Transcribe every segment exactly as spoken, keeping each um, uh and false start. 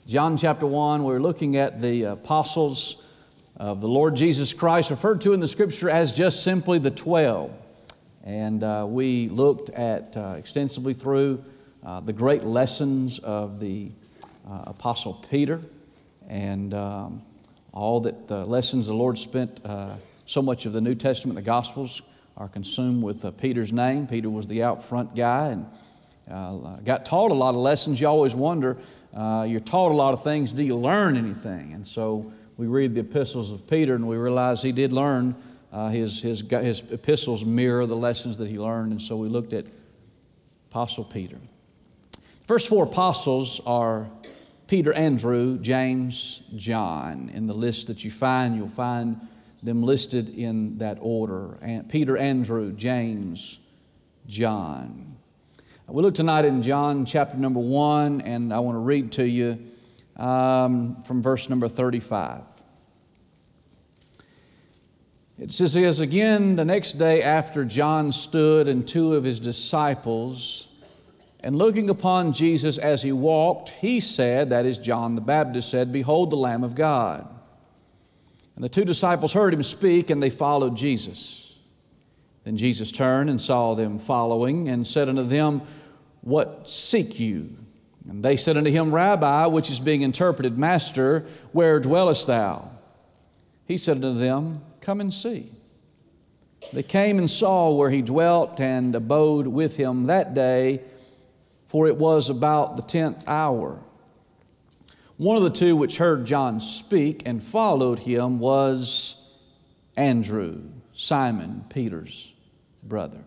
John chapter one, we're looking at the apostles of the Lord Jesus Christ, referred to in the Scripture as just simply the twelve. And uh, we looked at uh, extensively through uh, the great lessons of the uh, Apostle Peter, and um, all that the lessons the Lord spent. Uh, so much of the New Testament, the Gospels, are consumed with uh, Peter's name. Peter was the out front guy, and uh, got taught a lot of lessons. You always wonder, uh, you're taught a lot of things, do you learn anything? And so we read the epistles of Peter, and we realize he did learn. Uh, his, his, his epistles mirror the lessons that he learned, and so we looked at Apostle Peter. The first four apostles are Peter, Andrew, James, John. In the list that you find, you'll find them listed in that order. And Peter, Andrew, James, John. We look tonight in John chapter number one, and I want to read to you um, from verse number thirty-five. It says, "As again the next day after John stood and two of his disciples, and looking upon Jesus as he walked, he said," that is John the Baptist said, "Behold the Lamb of God." And the two disciples heard him speak, and they followed Jesus. Then Jesus turned and saw them following, and said unto them, "What seek you?" And they said unto him, "Rabbi," which is being interpreted, "Master, where dwellest thou?" He said unto them, "Come and see." They came and saw where he dwelt, and abode with him that day, for it was about the tenth hour. One of the two which heard John speak and followed him was Andrew, Simon Peter's brother.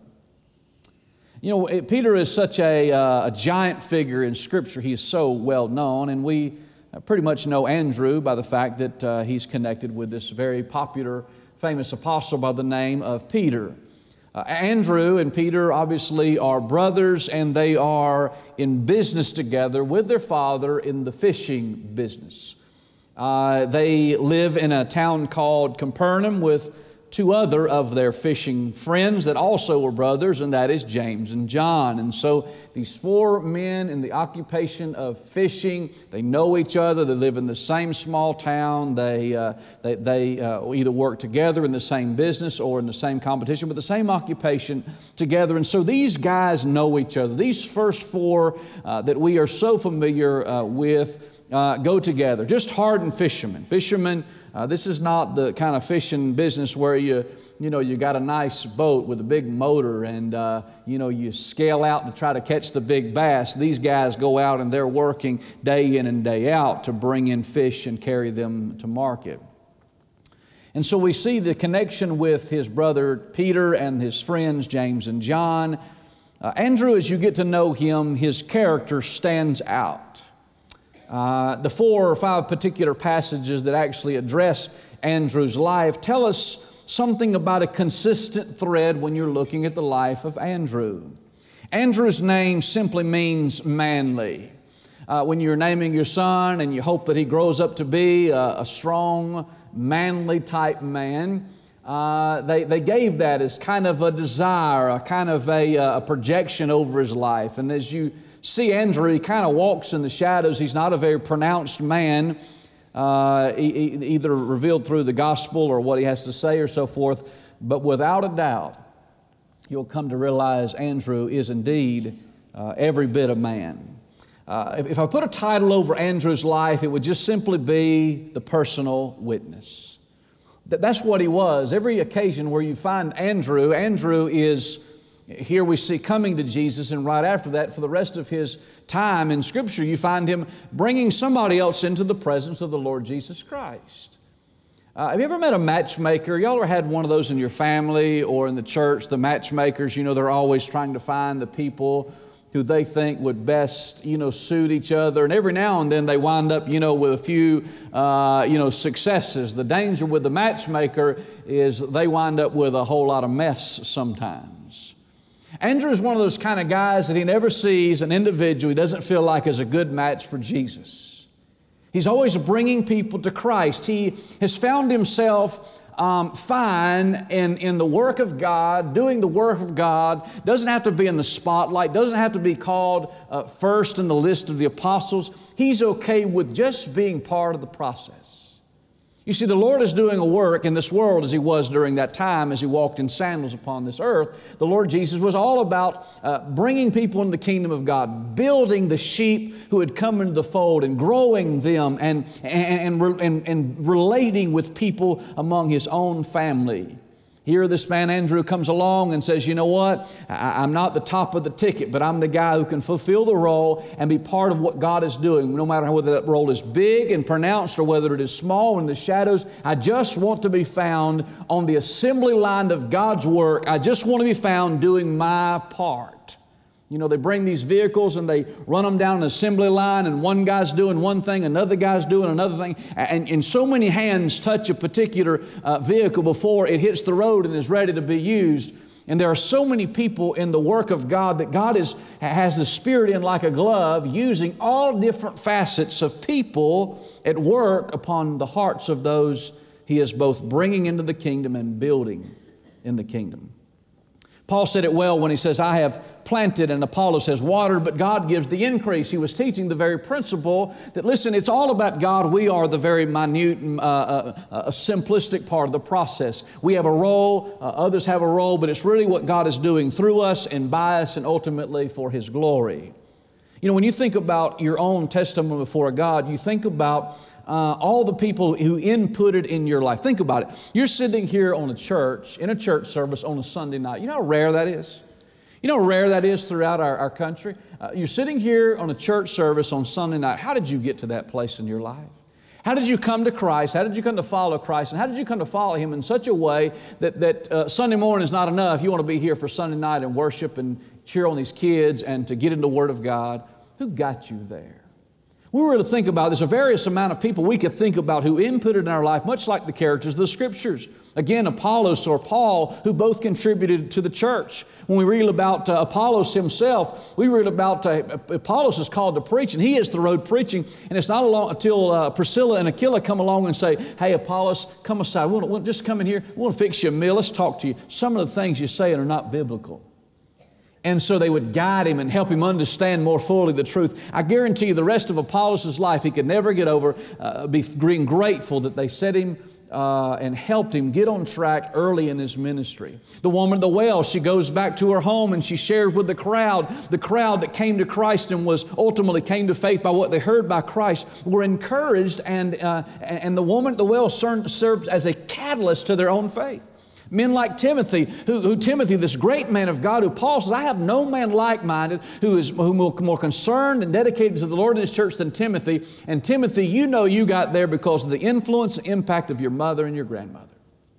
You know, Peter is such a, uh, a giant figure in Scripture. He is so well known, and we pretty much know Andrew by the fact that uh, he's connected with this very popular, famous apostle by the name of Peter. Uh, Andrew and Peter obviously are brothers, and they are in business together with their father in the fishing business. Uh, they live in a town called Capernaum with two other of their fishing friends that also were brothers, and that is James and John. And so these four men in the occupation of fishing, they know each other. They live in the same small town. They uh, they, they uh, either work together in the same business or in the same competition, but the same occupation together. And so these guys know each other. These first four uh, that we are so familiar uh, with uh, go together. Just hardened fishermen. Fishermen. Uh, this is not the kind of fishing business where you, you know, you got a nice boat with a big motor and, uh, you know, you scale out to try to catch the big bass. These guys go out and they're working day in and day out to bring in fish and carry them to market. And so we see the connection with his brother Peter and his friends James and John. Uh, Andrew, as you get to know him, his character stands out. Uh, the four or five particular passages that actually address Andrew's life tell us something about a consistent thread when you're looking at the life of Andrew. Andrew's name simply means manly. Uh, when you're naming your son and you hope that he grows up to be a, a strong, manly type man, uh, they, they gave that as kind of a desire, a kind of a, a projection over his life. And as you see Andrew, he kind of walks in the shadows. He's not a very pronounced man, uh, e- e- either revealed through the gospel or what he has to say or so forth. But without a doubt, you'll come to realize Andrew is indeed uh, every bit a man. Uh, if, if I put a title over Andrew's life, it would just simply be the personal witness. That, that's what he was. Every occasion where you find Andrew, Andrew is here we see coming to Jesus, and right after that, for the rest of his time in Scripture, you find him bringing somebody else into the presence of the Lord Jesus Christ. Uh, have you ever met a matchmaker? Y'all ever had one of those in your family or in the church? The matchmakers, you know, they're always trying to find the people who they think would best, you know, suit each other. And every now and then they wind up, you know, with a few, uh, you know, successes. The danger with the matchmaker is they wind up with a whole lot of mess sometimes. Andrew is one of those kind of guys that he never sees an individual he doesn't feel like is a good match for Jesus. He's always bringing people to Christ. He has found himself um, fine in, in the work of God, doing the work of God, doesn't have to be in the spotlight, doesn't have to be called uh, first in the list of the apostles. He's okay with just being part of the process. You see, the Lord is doing a work in this world as He was during that time as He walked in sandals upon this earth. The Lord Jesus was all about uh, bringing people into the kingdom of God, building the sheep who had come into the fold and growing them and, and, and, and, and relating with people among His own family. Here this man Andrew comes along and says, you know what, I, I'm not the top of the ticket, but I'm the guy who can fulfill the role and be part of what God is doing, no matter whether that role is big and pronounced or whether it is small in the shadows. I just want to be found on the assembly line of God's work. I just want to be found doing my part. You know, they bring these vehicles and they run them down an assembly line, and one guy's doing one thing, another guy's doing another thing, and, and so many hands touch a particular uh, vehicle before it hits the road and is ready to be used. And there are so many people in the work of God that God is, has the Spirit in like a glove, using all different facets of people at work upon the hearts of those He is both bringing into the kingdom and building in the kingdom. Paul said it well when he says, I have planted and Apollos has watered, but God gives the increase. He was teaching the very principle that, listen, it's all about God. We are the very minute, uh, uh, uh, simplistic part of the process. We have a role, uh, others have a role, but it's really what God is doing through us and by us and ultimately for His glory. You know, when you think about your own testimony before God, you think about Uh, all the people who inputted in your life. Think about it. You're sitting here on a church, in a church service on a Sunday night. You know how rare that is? You know how rare that is throughout our, our country? Uh, you're sitting here on a church service on Sunday night. How did you get to that place in your life? How did you come to Christ? How did you come to follow Christ? And how did you come to follow Him in such a way that, that uh, Sunday morning is not enough? You want to be here for Sunday night and worship and cheer on these kids and to get into the Word of God. Who got you there? We were to think about, there's a various amount of people we could think about who inputted in our life, much like the characters of the Scriptures. Again, Apollos or Paul, who both contributed to the church. When we read about uh, Apollos himself, we read about uh, Apollos is called to preach, and he hits the road preaching. And it's not long until uh, Priscilla and Aquila come along and say, hey, Apollos, come aside. We'll, we'll just come in here. We want to fix you a meal. Let's talk to you. Some of the things you say are not biblical. And so they would guide him and help him understand more fully the truth. I guarantee you the rest of Apollos' life, he could never get over uh, being grateful that they set him uh, and helped him get on track early in his ministry. The woman at the well, she goes back to her home and she shares with the crowd. The crowd that came to Christ and was ultimately came to faith by what they heard by Christ were encouraged, and, uh, and the woman at the well served, served as a catalyst to their own faith. Men like Timothy, who, who Timothy, this great man of God, who Paul says, I have no man like-minded who is who more, more concerned and dedicated to the Lord and His church than Timothy. And Timothy, you know you got there because of the influence and impact of your mother and your grandmother.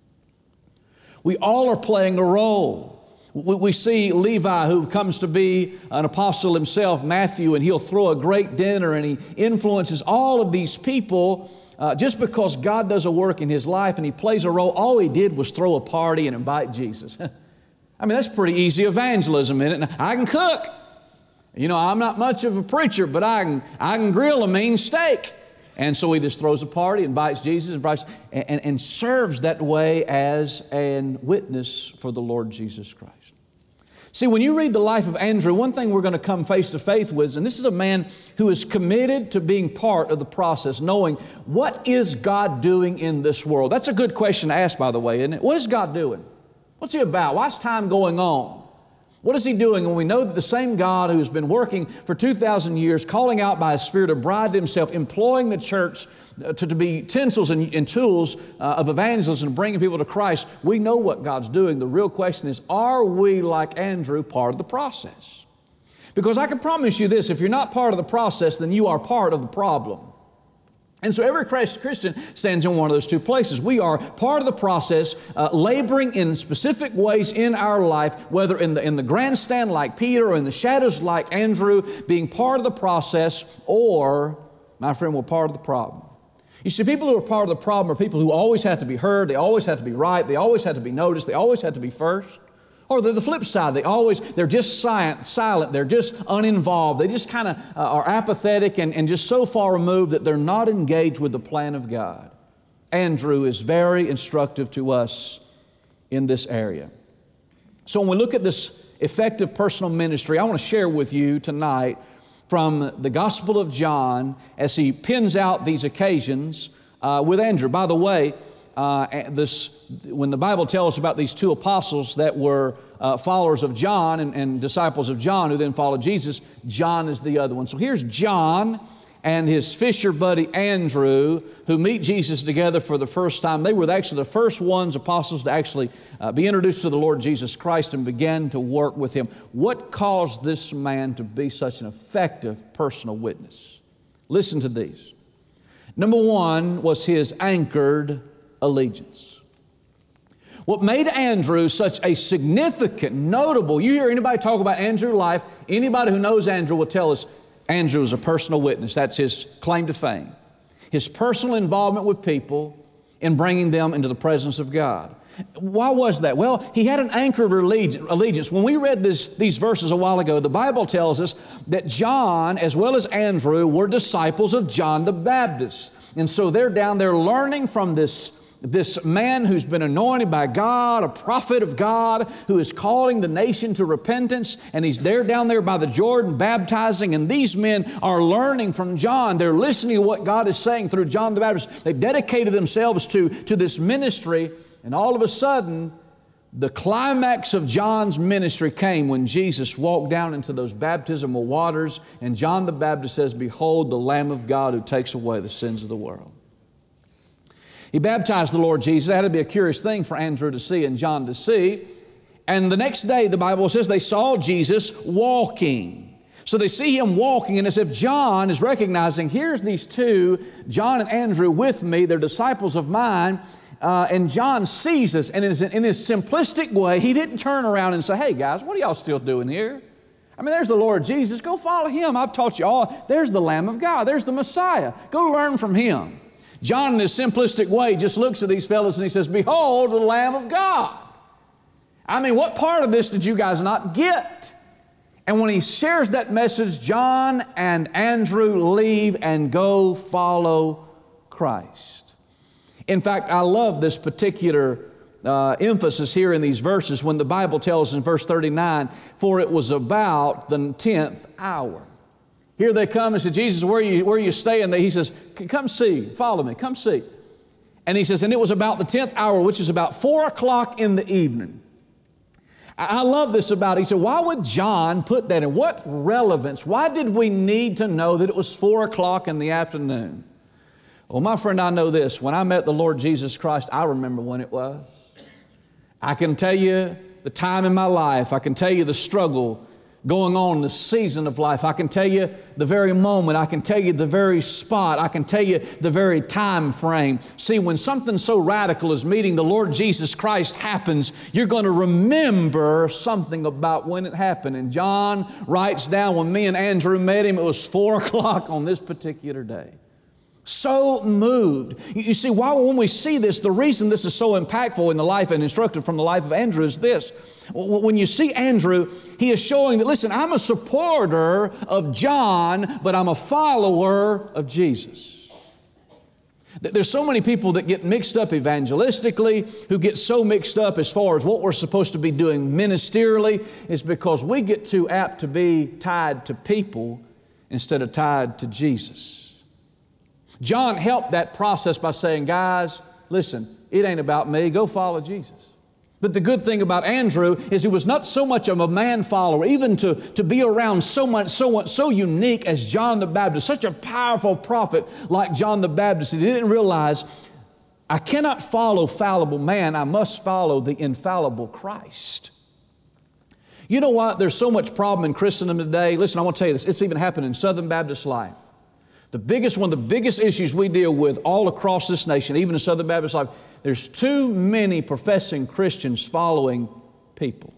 We all are playing a role. We, we see Levi, who comes to be an apostle himself, Matthew, and he'll throw a great dinner and he influences all of these people. Uh, just because God does a work in his life and he plays a role, all he did was throw a party and invite Jesus. I mean, that's pretty easy evangelism, isn't it? I can cook. You know, I'm not much of a preacher, but I can, I can grill a mean steak. And so he just throws a party, invites Jesus, invites, and, and, and serves that way as a witness for the Lord Jesus Christ. See, when you read the life of Andrew, one thing we're going to come face to face with, and this is a man who is committed to being part of the process, knowing what is God doing in this world? That's a good question to ask, by the way, isn't it? What is God doing? What's He about? Why's time going on? What is He doing? And we know that the same God who's been working for two thousand years, calling out by His Spirit a bride to Himself, employing the church to, to be utensils and, and tools uh, of evangelism and bringing people to Christ, we know what God's doing. The real question is, are we, like Andrew, part of the process? Because I can promise you this, if you're not part of the process, then you are part of the problem. And so every Christian stands in one of those two places. We are part of the process, uh, laboring in specific ways in our life, whether in the, in the grandstand like Peter or in the shadows like Andrew, being part of the process, or, my friend, we're part of the problem. You see, people who are part of the problem are people who always have to be heard, they always have to be right, they always have to be noticed, they always have to be first. Or they're the flip side. They always, they're just silent, silent. They're just uninvolved. They just kind of uh, are apathetic and, and just so far removed that they're not engaged with the plan of God. Andrew is very instructive to us in this area. So when we look at this effective personal ministry, I want to share with you tonight from the Gospel of John as he pins out these occasions uh, with Andrew. By the way, uh, this, when the Bible tells us about these two apostles that were uh, followers of John and, and disciples of John who then followed Jesus, John is the other one. So here's John and his fisher buddy Andrew, who meet Jesus together for the first time. They were actually the first ones, apostles, to actually uh, be introduced to the Lord Jesus Christ and began to work with Him. What caused this man to be such an effective personal witness? Listen to these. Number one was his anchored allegiance. What made Andrew such a significant, notable, you hear anybody talk about Andrew's life, anybody who knows Andrew will tell us Andrew is a personal witness. That's his claim to fame. His personal involvement with people in bringing them into the presence of God. Why was that? Well, he had an anchored allegiance. When we read this, these verses a while ago, the Bible tells us that John, as well as Andrew, were disciples of John the Baptist. And so they're down there learning from this This man who's been anointed by God, a prophet of God, who is calling the nation to repentance, and he's there down there by the Jordan baptizing, and these men are learning from John. They're listening to what God is saying through John the Baptist. They've dedicated themselves to, to this ministry, and all of a sudden, the climax of John's ministry came when Jesus walked down into those baptismal waters, and John the Baptist says, "Behold, the Lamb of God who takes away the sins of the world." He baptized the Lord Jesus. That had to be a curious thing for Andrew to see and John to see. And the next day, the Bible says, they saw Jesus walking. So they see Him walking, and as if John is recognizing, here's these two, John and Andrew with me, they're disciples of mine. Uh, and John sees this, and in his, in his simplistic way, he didn't turn around and say, "Hey guys, what are y'all still doing here? I mean, there's the Lord Jesus. Go follow Him. I've taught you all. There's the Lamb of God. There's the Messiah. Go learn from Him." John, in his simplistic way, just looks at these fellows and he says, "Behold, the Lamb of God." I mean, what part of this did you guys not get? And when he shares that message, John and Andrew leave and go follow Christ. In fact, I love this particular uh, emphasis here in these verses when the Bible tells in verse thirty-nine, "For it was about the tenth hour." Here they come and say, "Jesus, where are you, where are you staying?" He says, "Come see, follow me, come see." And he says, and it was about the tenth hour, which is about four o'clock in the evening. I love this about it. He said, why would John put that in? What relevance? Why did we need to know that it was four o'clock in the afternoon? Well, my friend, I know this. When I met the Lord Jesus Christ, I remember when it was. I can tell you the time in my life. I can tell you the struggle going on in the season of life. I can tell you the very moment. I can tell you the very spot. I can tell you the very time frame. See, when something so radical as meeting the Lord Jesus Christ happens, you're going to remember something about when it happened. And John writes down when me and Andrew met him, it was four o'clock on this particular day. So moved. You see, why when we see this, the reason this is so impactful in the life and instructive from the life of Andrew is this. When you see Andrew, he is showing that, listen, I'm a supporter of John, but I'm a follower of Jesus. There's so many people that get mixed up evangelistically, who get so mixed up as far as what we're supposed to be doing ministerially, is because we get too apt to be tied to people instead of tied to Jesus. John helped that process by saying, guys, listen, it ain't about me. Go follow Jesus. But the good thing about Andrew is he was not so much of a man follower, even to, to be around so much, so much, so unique as John the Baptist, such a powerful prophet like John the Baptist. He didn't realize, I cannot follow fallible man. I must follow the infallible Christ. You know what? There's so much problem in Christendom today. Listen, I want to tell you this. It's even happened in Southern Baptist life. The biggest, one of the biggest issues we deal with all across this nation, even in Southern Baptist life, there's too many professing Christians following people.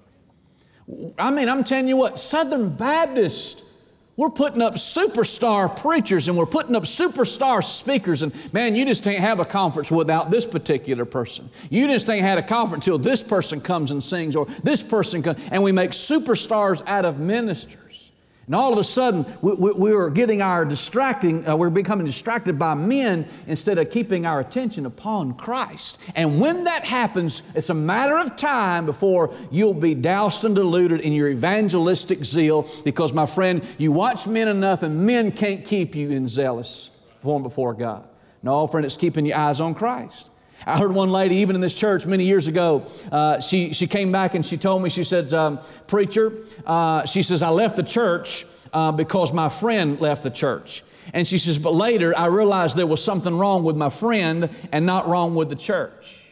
I mean, I'm telling you what, Southern Baptists, we're putting up superstar preachers and we're putting up superstar speakers, and man, you just can't have a conference without this particular person. You just ain't had a conference until this person comes and sings, or this person comes, and we make superstars out of ministers. And all of a sudden, we, we, we were getting our distracting, uh, we're becoming distracted by men instead of keeping our attention upon Christ. And when that happens, it's a matter of time before you'll be doused and diluted in your evangelistic zeal, because, my friend, you watch men enough and men can't keep you in zealous form before God. No, friend, it's keeping your eyes on Christ. I heard one lady, even in this church many years ago, uh, she, she came back and she told me, she said, um, preacher, uh, she says, I left the church uh, because my friend left the church. And she says, but later I realized there was something wrong with my friend and not wrong with the church.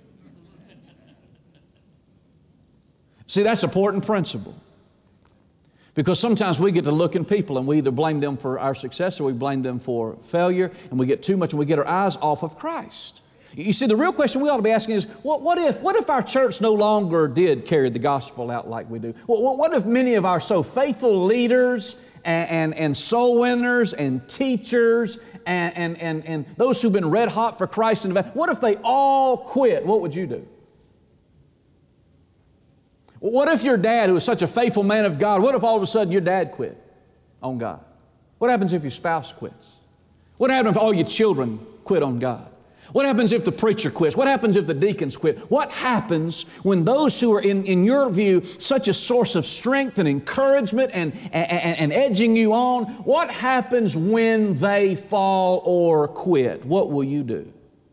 See, that's an important principle. Because sometimes we get to look in people and we either blame them for our success or we blame them for failure, and we get too much and we get our eyes off of Christ. You see, the real question we ought to be asking is, what, what if what if our church no longer did carry the gospel out like we do? What, what if many of our so faithful leaders and, and, and soul winners and teachers and, and, and, and those who've been red hot for Christ, in the back, what if they all quit? What would you do? What if your dad, who was such a faithful man of God, what if all of a sudden your dad quit on God? What happens if your spouse quits? What happens if all your children quit on God? What happens if the preacher quits? What happens if the deacons quit? What happens when those who are, in, in your view, such a source of strength and encouragement and, and, and edging you on, what happens when they fall or quit? What will you do?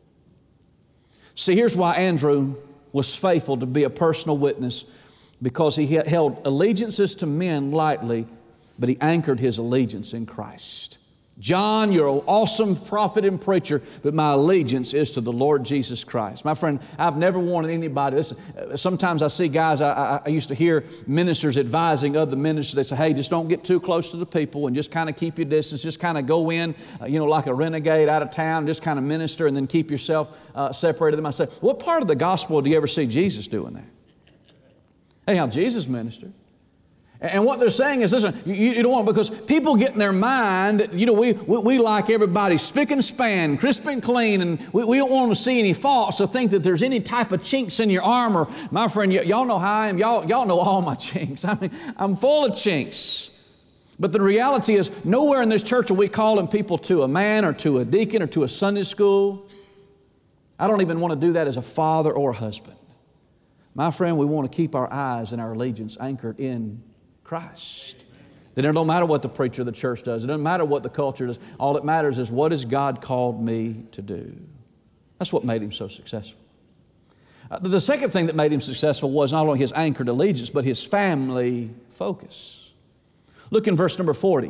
See, here's why Andrew was faithful to be a personal witness, because he held allegiances to men lightly, but he anchored his allegiance in Christ. John, you're an awesome prophet and preacher, but my allegiance is to the Lord Jesus Christ. My friend, I've never wanted anybody. Listen, sometimes I see guys, I, I, I used to hear ministers advising other ministers. They say, hey, just don't get too close to the people and just kind of keep your distance. Just kind of go in, uh, you know, like a renegade out of town, just kind of minister and then keep yourself uh, separated them. I say, what part of the gospel do you ever see Jesus doing there? Hey, how Jesus ministered. And what they're saying is, listen, you, you don't want, because people get in their mind that, you know, we, we, we like everybody spick and span, crisp and clean, and we, we don't want them to see any faults or think that there's any type of chinks in your armor. My friend, y- y'all know how I am. Y'all, y'all know all my chinks. I mean, I'm full of chinks. But the reality is, nowhere in this church are we calling people to a man or to a deacon or to a Sunday school. I don't even want to do that as a father or a husband. My friend, we want to keep our eyes and our allegiance anchored in Christ. Then it don't matter what the preacher of the church does. It doesn't matter what the culture does. All that matters is, what has God called me to do? That's what made him so successful. Uh, the second thing that made him successful was not only his anchored allegiance, but his family focus. Look in verse number forty.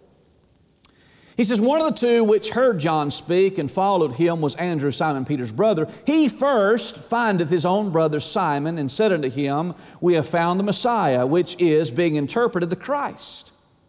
He says, one of the two which heard John speak and followed him was Andrew, Simon Peter's brother. He first findeth his own brother Simon, and said unto him, we have found the Messiah, which is, being interpreted, the Christ.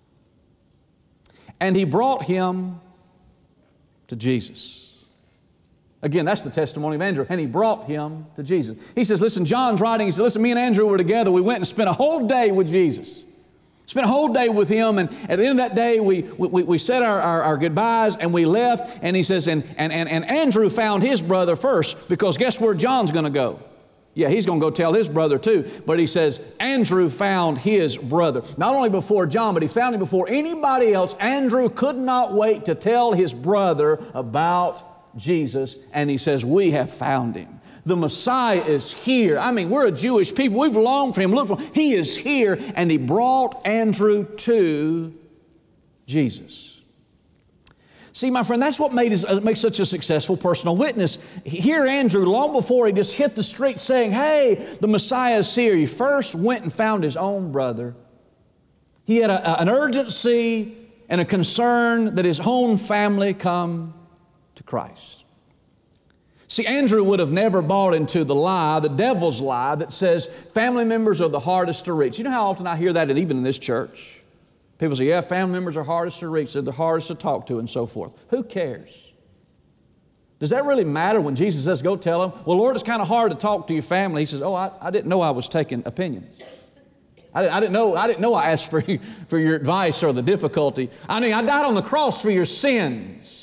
And he brought him to Jesus. Again, that's the testimony of Andrew. And he brought him to Jesus. He says, listen, John's writing, he said, listen, me and Andrew were together. We went and spent a whole day with Jesus. Spent a whole day with him, and at the end of that day, we we, we said our, our, our goodbyes, and we left. And he says, and, and, and, and Andrew found his brother first, because guess where John's going to go? Yeah, he's going to go tell his brother too. But he says, Andrew found his brother. Not only before John, but he found him before anybody else. Andrew could not wait to tell his brother about Jesus, and he says, we have found him. The Messiah is here. I mean, we're a Jewish people. We've longed for him, looked for him. He is here, and he brought Andrew to Jesus. See, my friend, that's what made his, uh, make such a successful personal witness. Here, Andrew, long before he just hit the street saying, hey, the Messiah is here, he first went and found his own brother. He had a, a, an urgency and a concern that his own family come to Christ. See, Andrew would have never bought into the lie, the devil's lie, that says family members are the hardest to reach. You know how often I hear that, and even in this church? People say, yeah, family members are hardest to reach. They're the hardest to talk to, and so forth. Who cares? Does that really matter when Jesus says, go tell them? Well, Lord, it's kind of hard to talk to your family. He says, oh, I, I didn't know I was taking opinions. I didn't, I didn't know I didn't know I asked for, you, for your advice or the difficulty. I mean, I died on the cross for your sins.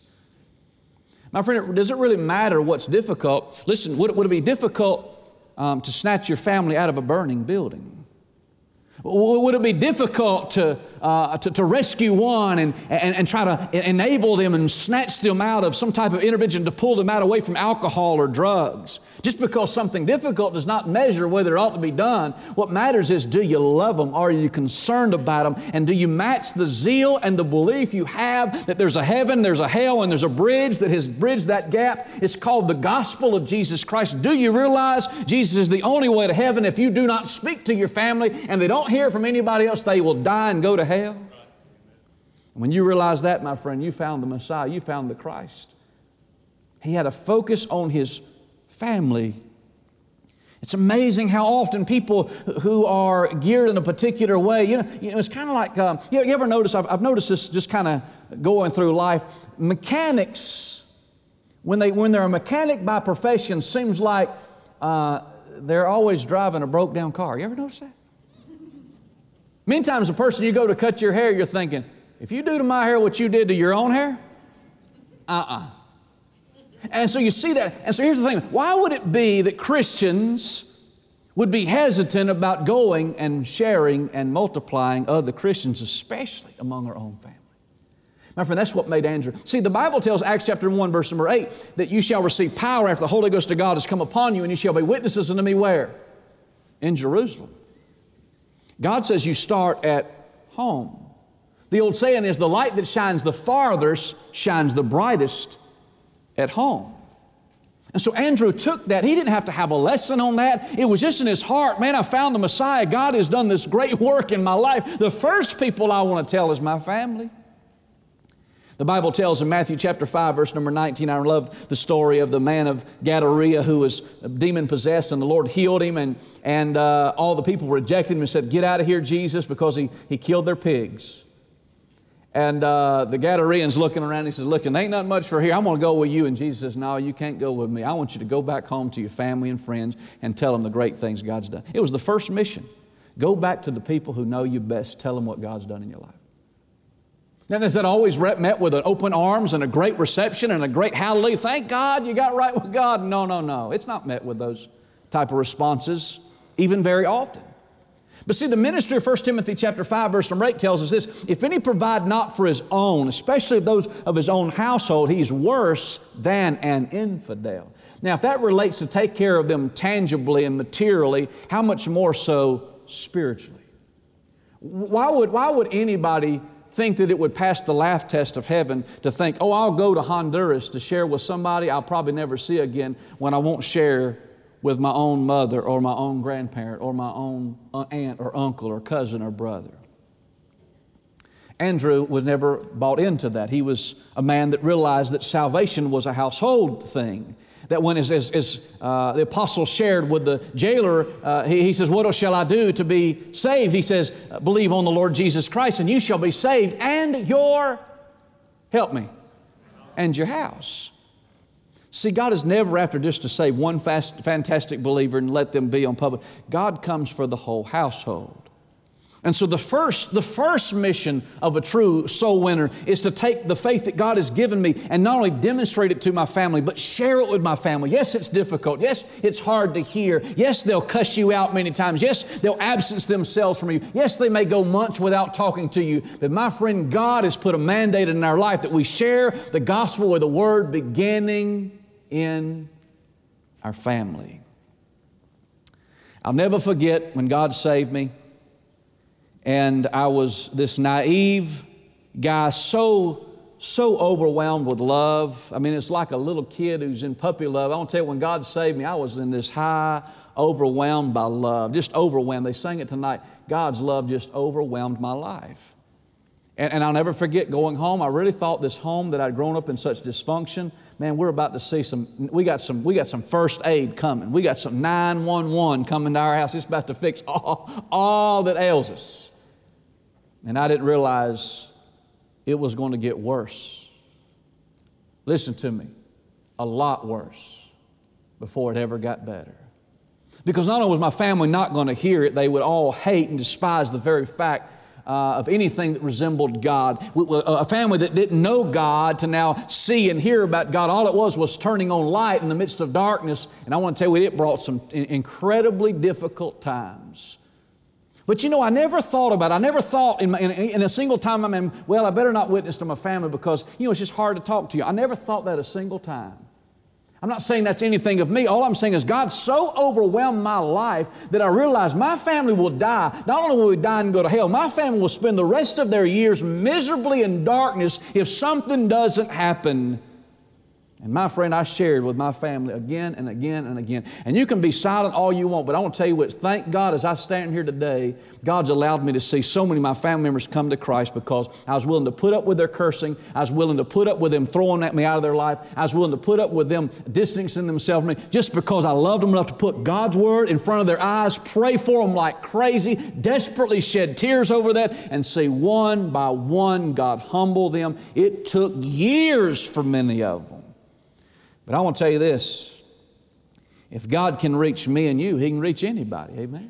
My friend, does it really matter what's difficult? Listen, would it, would it be difficult um, to snatch your family out of a burning building? Would it be difficult to, uh, to, to rescue one and, and, and try to enable them and snatch them out of some type of intervention to pull them out away from alcohol or drugs. Just because something difficult does not measure whether it ought to be done. What matters is, do you love them? Are you concerned about them? And do you match the zeal and the belief you have that there's a heaven, there's a hell, and there's a bridge that has bridged that gap? It's called the gospel of Jesus Christ. Do you realize Jesus is the only way to heaven? If you do not speak to your family and they don't hear from anybody else, they will die and go to hell. When you realize that, my friend, you found the Messiah, you found the Christ. He had a focus on His family. It's amazing how often people who are geared in a particular way, you know, you know it's kind of like, um, you, you ever notice, I've, I've noticed this just kind of going through life, mechanics, when, they, when they're a mechanic by profession, seems like uh, they're always driving a broke down car. You ever notice that? Many times the person you go to cut your hair, you're thinking, if you do to my hair what you did to your own hair, uh-uh. And so you see that. And so here's the thing. Why would it be that Christians would be hesitant about going and sharing and multiplying other Christians, especially among our own family? My friend, that's what made Andrew. See, the Bible tells, Acts chapter one, verse number eight, that you shall receive power after the Holy Ghost of God has come upon you, and you shall be witnesses unto me where? In Jerusalem. God says you start at home. The old saying is, the light that shines the farthest shines the brightest at home. And so Andrew took that. He didn't have to have a lesson on that. It was just in his heart, man, I found the Messiah. God has done this great work in my life. The first people I want to tell is my family. The Bible tells in Matthew chapter five, verse number nineteen, I love the story of the man of Gadara who was demon-possessed, and the Lord healed him, and, and uh, all the people rejected him and said, get out of here, Jesus, because he, he killed their pigs. And uh, the Gadareans looking around, he says, look, there ain't nothing much for here. I'm going to go with you. And Jesus says, no, you can't go with me. I want you to go back home to your family and friends and tell them the great things God's done. It was the first mission. Go back to the people who know you best. Tell them what God's done in your life. Now, is that always met with an open arms and a great reception and a great hallelujah? Thank God you got right with God. No, no, no. It's not met with those type of responses, even very often. But see, the ministry of First Timothy chapter five, verse number eight tells us this: if any provide not for his own, especially those of his own household, he's worse than an infidel. Now, if that relates to take care of them tangibly and materially, how much more so spiritually? Why would, why would anybody think that it would pass the laugh test of heaven to think, oh, I'll go to Honduras to share with somebody I'll probably never see again, when I won't share with my own mother or my own grandparent or my own aunt or uncle or cousin or brother? Andrew was never bought into that. He was a man that realized that salvation was a household thing. That when, as, as, as uh, the apostle shared with the jailer, uh, he, he says, what shall I do to be saved? He says, believe on the Lord Jesus Christ and you shall be saved, and your, help me, and your house. See, God is never after just to save one fast, fantastic believer and let them be on public. God comes for the whole household. And so the first, the first mission of a true soul winner is to take the faith that God has given me and not only demonstrate it to my family, but share it with my family. Yes, it's difficult. Yes, it's hard to hear. Yes, they'll cuss you out many times. Yes, they'll absence themselves from you. Yes, they may go months without talking to you. But my friend, God has put a mandate in our life that we share the gospel or the word beginning in our family. I'll never forget when God saved me. And I was this naive guy, so, so overwhelmed with love. I mean, it's like a little kid who's in puppy love. I want to tell you, when God saved me, I was in this high, overwhelmed by love, just overwhelmed. They sang it tonight. God's love just overwhelmed my life. And, and I'll never forget going home. I really thought this home that I'd grown up in such dysfunction, man, we're about to see some, we got some, we got some first aid coming. We got some nine one one coming to our house. It's about to fix all, all that ails us. And I didn't realize it was going to get worse. Listen to me, a lot worse before it ever got better. Because not only was my family not going to hear it, they would all hate and despise the very fact uh, of anything that resembled God. A family that didn't know God to now see and hear about God, all it was was turning on light in the midst of darkness. And I want to tell you, it brought some incredibly difficult times. But you know, I never thought about it. I never thought in, my, in, in a single time, I mean, well, I better not witness to my family because, you know, it's just hard to talk to you. I never thought that a single time. I'm not saying that's anything of me. All I'm saying is God so overwhelmed my life that I realized my family will die. Not only will we die and go to hell, my family will spend the rest of their years miserably in darkness if something doesn't happen. And my friend, I shared with my family again and again and again. And you can be silent all you want, but I want to tell you what, thank God as I stand here today, God's allowed me to see so many of my family members come to Christ because I was willing to put up with their cursing. I was willing to put up with them throwing at me out of their life. I was willing to put up with them distancing themselves from me just because I loved them enough to put God's Word in front of their eyes, pray for them like crazy, desperately shed tears over that, and see one by one God humble them. It took years for many of them. But I want to tell you this, if God can reach me and you, He can reach anybody, amen? Amen.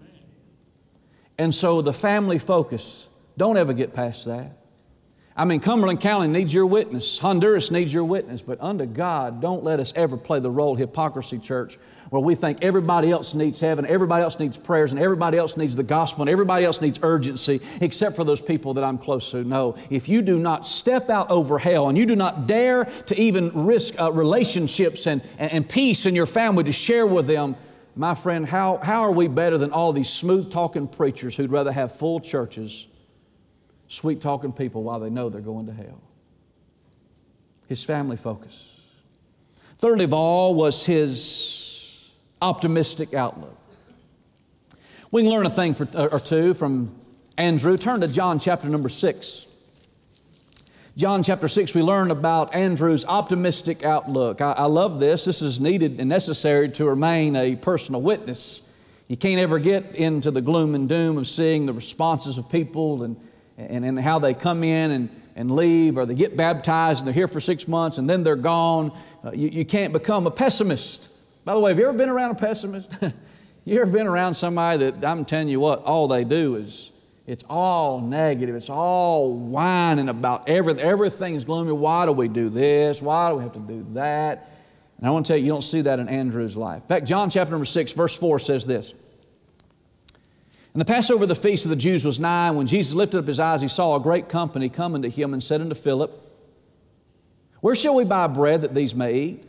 And so the family focus, don't ever get past that. I mean, Cumberland County needs your witness. Honduras needs your witness. But unto God, don't let us ever play the role of hypocrisy, church, where we think everybody else needs heaven, everybody else needs prayers, and everybody else needs the gospel, and everybody else needs urgency, except for those people that I'm close to. No, if you do not step out over hell, and you do not dare to even risk uh, relationships and, and, and peace in your family to share with them, my friend, how, how are we better than all these smooth-talking preachers who'd rather have full churches, sweet-talking people while they know they're going to hell? His family focus. Thirdly of all was his optimistic outlook. We can learn a thing for, or two from Andrew. Turn to John chapter number six. John chapter six, we learn about Andrew's optimistic outlook. I, I love this. This is needed and necessary to remain a personal witness. You can't ever get into the gloom and doom of seeing the responses of people and, and, and how they come in and, and leave, or they get baptized and they're here for six months and then they're gone. Uh, you, you can't become a pessimist. By the way, have you ever been around a pessimist? You ever been around somebody that, I'm telling you what, all they do is, it's all negative. It's all whining about everything. Everything's gloomy. Why do we do this? Why do we have to do that? And I want to tell you, you don't see that in Andrew's life. In fact, John chapter number six, verse four says this. And the Passover of the feast of the Jews was nigh, and when Jesus lifted up His eyes, He saw a great company coming to Him and said unto Philip, Where shall we buy bread that these may eat?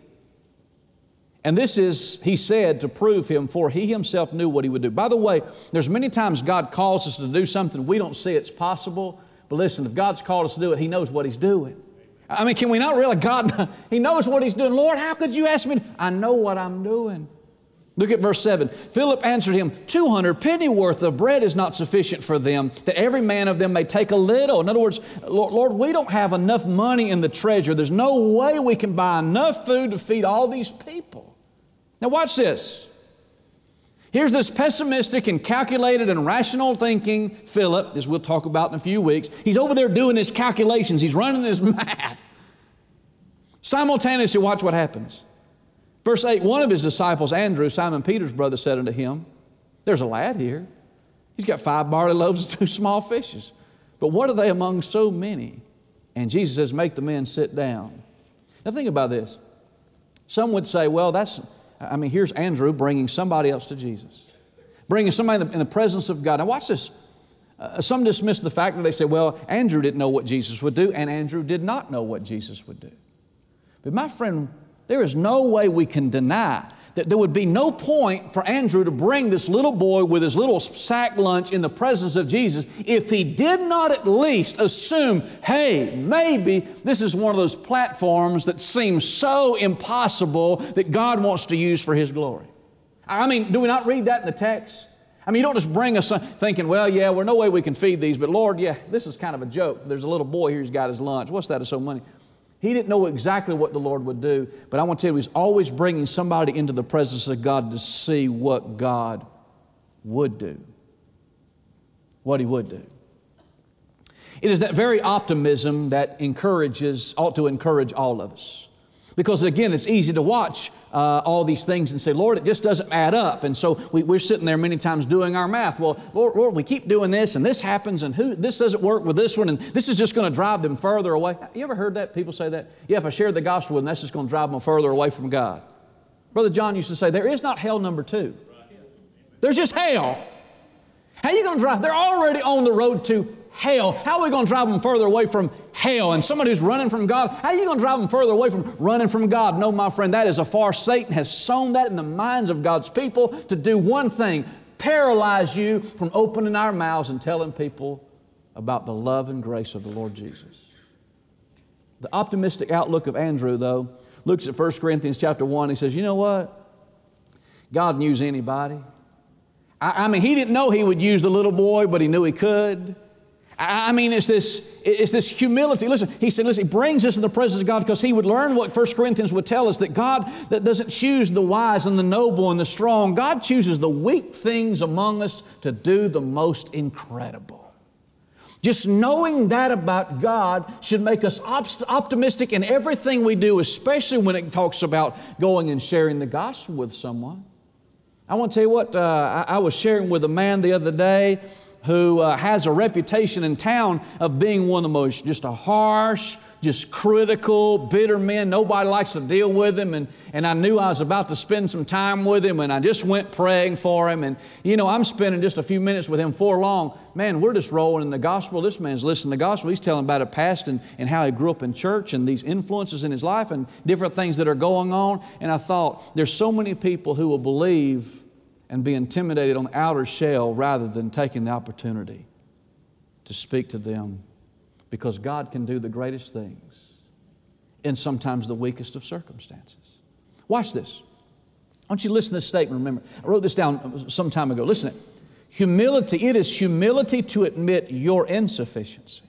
And this is, He said, to prove Him, for He Himself knew what He would do. By the way, there's many times God calls us to do something we don't see it's possible. But listen, if God's called us to do it, He knows what He's doing. I mean, can we not really? God, He knows what He's doing. Lord, how could you ask me? I know what I'm doing. Look at verse seven. Philip answered Him, two hundred pennyworth of bread is not sufficient for them, that every man of them may take a little. In other words, Lord, we don't have enough money in the treasury. There's no way we can buy enough food to feed all these people. Now watch this. Here's this pessimistic and calculated and rational thinking Philip, as we'll talk about in a few weeks. He's over there doing his calculations. He's running his math. Simultaneously, watch what happens. Verse eight, one of His disciples, Andrew, Simon Peter's brother, said unto Him, There's a lad here. He's got five barley loaves and two small fishes. But what are they among so many? And Jesus says, Make the men sit down. Now think about this. Some would say, well, that's... I mean, here's Andrew bringing somebody else to Jesus, bringing somebody in the, in the presence of God. Now watch this. Uh, some dismiss the fact that they say, well, Andrew didn't know what Jesus would do, and Andrew did not know what Jesus would do. But my friend, there is no way we can deny that there would be no point for Andrew to bring this little boy with his little sack lunch in the presence of Jesus if he did not at least assume, hey, maybe this is one of those platforms that seems so impossible that God wants to use for His glory. I mean, do we not read that in the text? I mean, you don't just bring us thinking, well, yeah, there's no way we can feed these, but Lord, yeah, this is kind of a joke. There's a little boy here who's got his lunch. What's that? It's so money. He didn't know exactly what the Lord would do, but I want to tell you, He's always bringing somebody into the presence of God to see what God would do. What He would do. It is that very optimism that encourages, ought to encourage all of us. Because again, it's easy to watch uh, all these things and say, Lord, it just doesn't add up. And so we, we're sitting there many times doing our math. Well, Lord, Lord, we keep doing this and this happens and who, this doesn't work with this one and this is just going to drive them further away. You ever heard that? People say that? Yeah, if I share the gospel with them, that's just going to drive them further away from God. Brother John used to say, there is not hell number two. There's just hell. How are you going to drive? They're already on the road to hell. How are we going to drive them further away from hell? And somebody who's running from God, how are you going to drive them further away from running from God? No, my friend, that is a farce. Satan has sown that in the minds of God's people to do one thing: paralyze you from opening our mouths and telling people about the love and grace of the Lord Jesus. The optimistic outlook of Andrew, though, looks at First Corinthians chapter one. He says, you know what? God can use anybody. I, I mean, he didn't know he would use the little boy, but he knew he could. I mean, it's this, it's this humility. Listen, he said, listen, he brings us in the presence of God because he would learn what First Corinthians would tell us, that God that doesn't choose the wise and the noble and the strong. God chooses the weak things among us to do the most incredible. Just knowing that about God should make us op- optimistic in everything we do, especially when it talks about going and sharing the gospel with someone. I want to tell you what, uh, I, I was sharing with a man the other day who uh, has a reputation in town of being one of the most just a harsh, just critical, bitter men. Nobody likes to deal with him. And, and I knew I was about to spend some time with him, and I just went praying for him. And, you know, I'm spending just a few minutes with him for long. Man, we're just rolling in the gospel. This man's listening to the gospel. He's telling about a past and, and how he grew up in church and these influences in his life and different things that are going on. And I thought, there's so many people who will believe and be intimidated on the outer shell rather than taking the opportunity to speak to them, because God can do the greatest things in sometimes the weakest of circumstances. Watch this. I want you to listen to this statement. Remember, I wrote this down some time ago. Listen to it. Humility, it is humility to admit your insufficiency,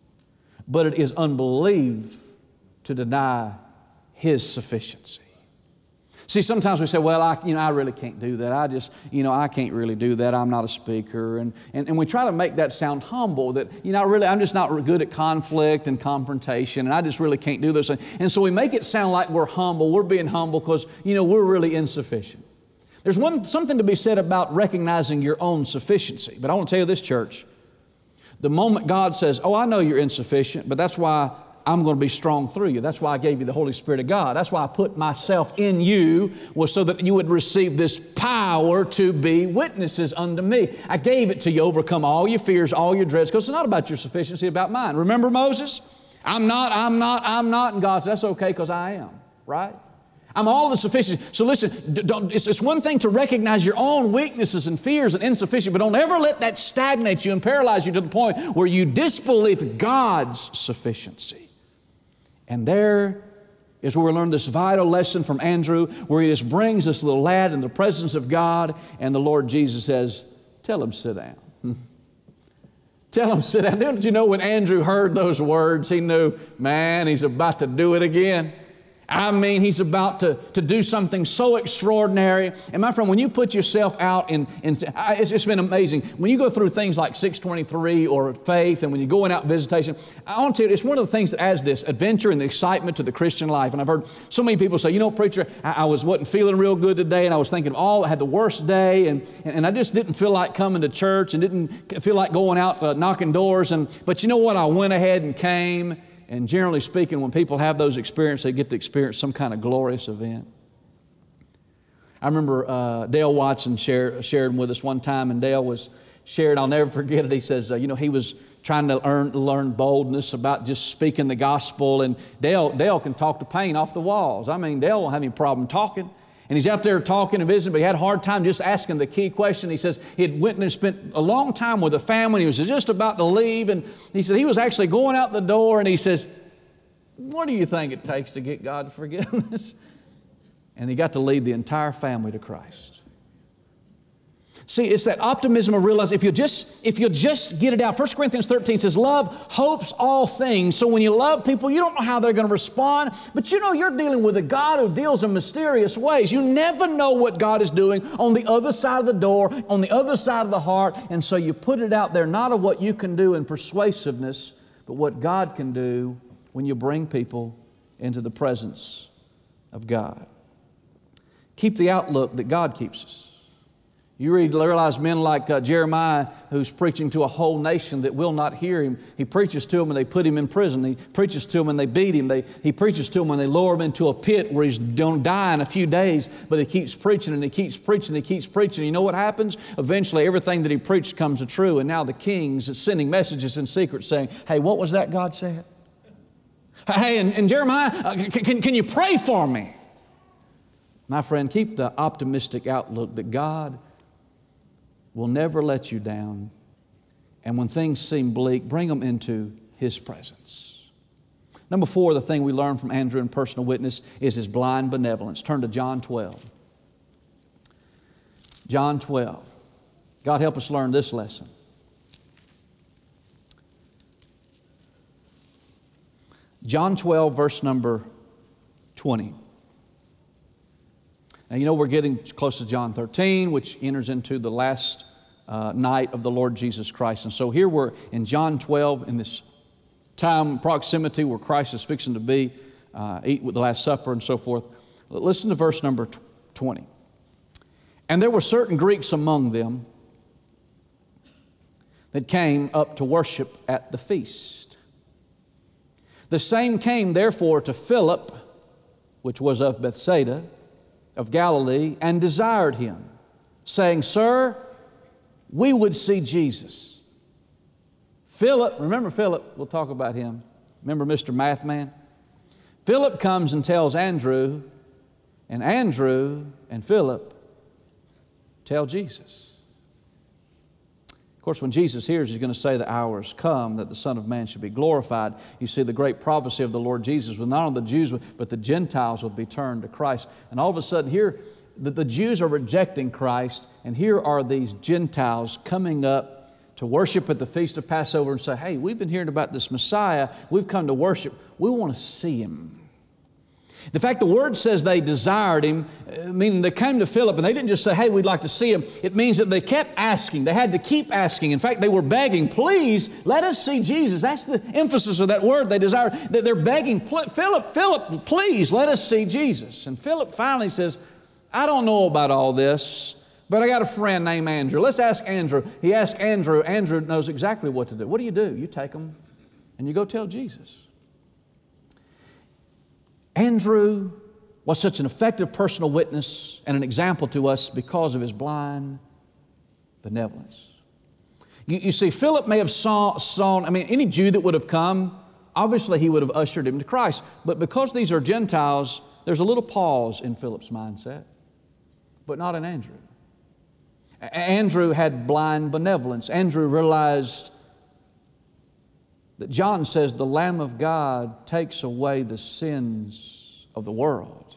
but it is unbelief to deny His sufficiency. See, sometimes we say, well, I, you know, I really can't do that. I just, you know, I can't really do that. I'm not a speaker. And, and, and we try to make that sound humble, that, you know, really, I'm just not good at conflict and confrontation, and I just really can't do those things. And so we make it sound like we're humble. We're being humble because, you know, we're really insufficient. There's one something to be said about recognizing your own sufficiency. But I want to tell you this, church. The moment God says, oh, I know you're insufficient, but that's why I'm going to be strong through you. That's why I gave you the Holy Spirit of God. That's why I put myself in you, was so that you would receive this power to be witnesses unto me. I gave it to you, overcome all your fears, all your dreads, because it's not about your sufficiency, it's about mine. Remember Moses? I'm not, I'm not, I'm not. And God said, that's okay because I am, right? I'm all the sufficiency. So listen, don't, it's, it's one thing to recognize your own weaknesses and fears and insufficiency, but don't ever let that stagnate you and paralyze you to the point where you disbelieve God's sufficiency. And there is where we learn this vital lesson from Andrew, where he just brings this little lad in the presence of God, and the Lord Jesus says, tell him sit down. Tell him sit down. Didn't you know when Andrew heard those words, he knew, man, he's about to do it again. I mean, he's about to, to do something so extraordinary. And my friend, when you put yourself out in, in it's, it's been amazing. When you go through things like six twenty-three or faith, and when you're going out visitation, I want to tell you, it's one of the things that adds this adventure and the excitement to the Christian life. And I've heard so many people say, you know, preacher, I, I was, wasn't feeling real good today, and I was thinking, oh, I had the worst day, and, and I just didn't feel like coming to church and didn't feel like going out uh, knocking doors. And But you know what? I went ahead and came. And generally speaking, when people have those experiences, they get to experience some kind of glorious event. I remember uh, Dale Watson share, shared with us one time, and Dale was shared, I'll never forget it. He says, uh, you know, he was trying to learn, learn boldness about just speaking the gospel. And Dale, Dale can talk the paint off the walls. I mean, Dale won't have any problem talking. And he's out there talking and visiting, but he had a hard time just asking the key question. He says he had went and spent a long time with a family. He was just about to leave, and he said he was actually going out the door, and he says, what do you think it takes to get God's forgiveness? And he got to lead the entire family to Christ. See, it's that optimism of realizing if you just if you just get it out. First Corinthians thirteen says, love hopes all things. So when you love people, you don't know how they're going to respond, but you know you're dealing with a God who deals in mysterious ways. You never know what God is doing on the other side of the door, on the other side of the heart, and so you put it out there, not of what you can do in persuasiveness, but what God can do when you bring people into the presence of God. Keep the outlook that God keeps us. You read, realize men like uh, Jeremiah, who's preaching to a whole nation that will not hear him. He preaches to them and they put him in prison. He preaches to them and they beat him. They, he preaches to them and they lower him into a pit where he's going to die in a few days. But he keeps preaching and he keeps preaching and he keeps preaching. You know what happens? Eventually everything that he preached comes to true. And now the king's sending messages in secret saying, hey, what was that God said? Hey, and, and Jeremiah, uh, can, can you pray for me? My friend, keep the optimistic outlook that God will never let you down. And when things seem bleak, bring them into His presence. Number four, the thing we learn from Andrew in personal witness is his blind benevolence. Turn to John twelve. John twelve. God help us learn this lesson. John twelve, verse number twenty. Now, you know, we're getting close to John thirteen, which enters into the last uh, night of the Lord Jesus Christ. And so here we're in John twelve, in this time, proximity where Christ is fixing to be, uh, eat with the Last Supper and so forth. Listen to verse number twenty. And there were certain Greeks among them that came up to worship at the feast. The same came therefore to Philip, which was of Bethsaida, of Galilee, and desired Him, saying, Sir, we would see Jesus. Philip, remember Philip, we'll talk about him. Remember Mister Math Man? Philip comes and tells Andrew, and Andrew and Philip tell Jesus. Of course, when Jesus hears, He's going to say the hour has come that the Son of Man should be glorified. You see, the great prophecy of the Lord Jesus was not only the Jews, but the Gentiles will be turned to Christ. And all of a sudden here, the, the Jews are rejecting Christ, and here are these Gentiles coming up to worship at the Feast of Passover and say, hey, we've been hearing about this Messiah. We've come to worship. We want to see Him. The fact the Word says they desired Him, meaning they came to Philip and they didn't just say, hey, we'd like to see Him. It means that they kept asking. They had to keep asking. In fact, they were begging, please let us see Jesus. That's the emphasis of that word. They desired. They're begging, Philip, Philip, please let us see Jesus. And Philip finally says, I don't know about all this, but I got a friend named Andrew. Let's ask Andrew. He asked Andrew. Andrew knows exactly what to do. What do you do? You take them and you go tell Jesus. Andrew was such an effective personal witness and an example to us because of his blind benevolence. You, you see, Philip may have saw, saw, I mean, any Jew that would have come, obviously he would have ushered him to Christ. But because these are Gentiles, there's a little pause in Philip's mindset, but not in Andrew. A- Andrew had blind benevolence. Andrew realized that John says the Lamb of God takes away the sins of the world.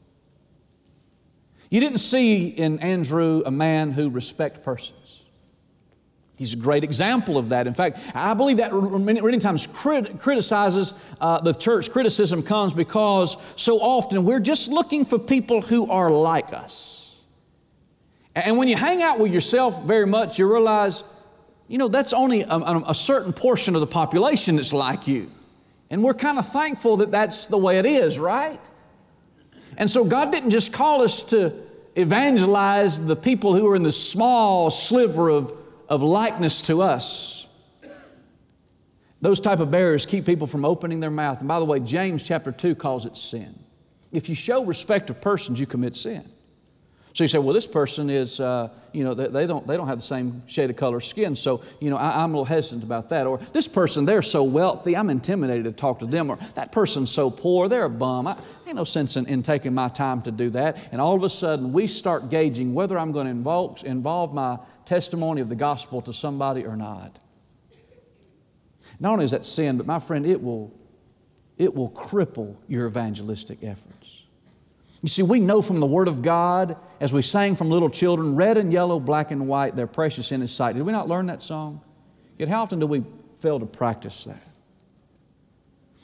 You didn't see in Andrew a man who respects persons. He's a great example of that. In fact, I believe that many, many times crit, criticizes uh, the church. Criticism comes because so often we're just looking for people who are like us. And when you hang out with yourself very much, you realize, you know, that's only a, a certain portion of the population that's like you. And we're kind of thankful that that's the way it is, right? And so God didn't just call us to evangelize the people who are in the small sliver of, of likeness to us. Those type of barriers keep people from opening their mouth. And by the way, James chapter two calls it sin. If you show respect of persons, you commit sin. So you say, well, this person is, uh, you know, they, they don't they don't have the same shade of color skin, so, you know, I, I'm a little hesitant about that. Or this person, they're so wealthy, I'm intimidated to talk to them. Or that person's so poor, they're a bum. I ain't no sense in, in taking my time to do that. And all of a sudden, we start gauging whether I'm going to involve, involve my testimony of the gospel to somebody or not. Not only is that sin, but my friend, it will, it will cripple your evangelistic efforts. You see, we know from the Word of God, as we sang from little children, red and yellow, black and white, they're precious in His sight. Did we not learn that song? Yet how often do we fail to practice that?